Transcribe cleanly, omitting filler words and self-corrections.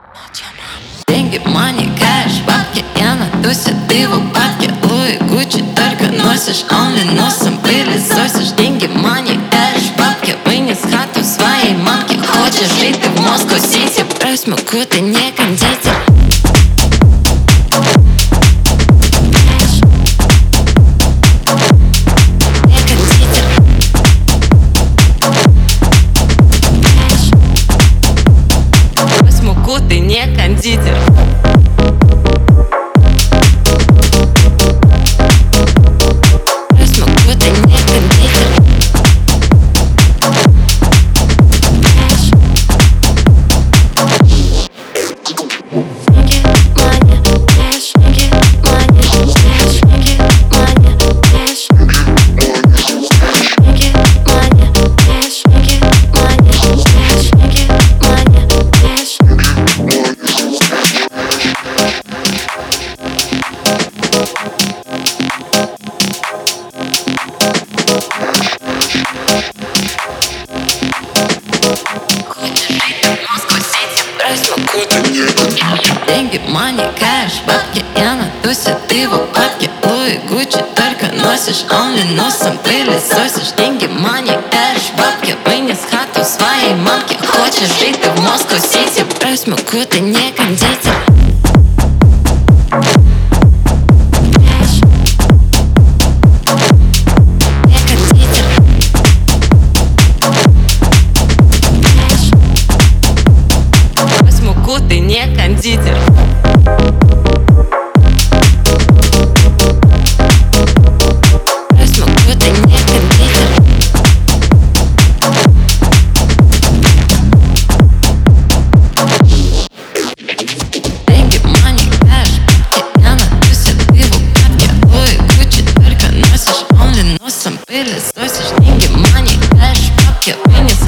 Деньги, money, кэш, бабки, я на тусе, ты в упадке. Луи, Гуччи только носишь, онли носом пылесосишь. Деньги, money, кэш, бабки, вынес хату своей мамки. Хочешь жить ты в Москва-Сити, брось муку, ты не кондитер. Ты не кондитер. Я смогу, ты не кондитер. Деньги, money, кэш, бабки, я на тусе, ты в упадке. Луи, Гуччи только носишь, онли носом пылесосишь. Деньги, money, кэш, бабки, вынес хату своей мамки. Хочешь жить ты в Москва-Сити, брось муку, ты не кондитер. Ты не кондитер. Я смогу, ты не кондитер. Деньги, money, кэш, бабки, я на тусе, ты в упадке. Луи, Гуччи только носишь, онли носом пылесосишь. Деньги, money, кэш, бабки, вынес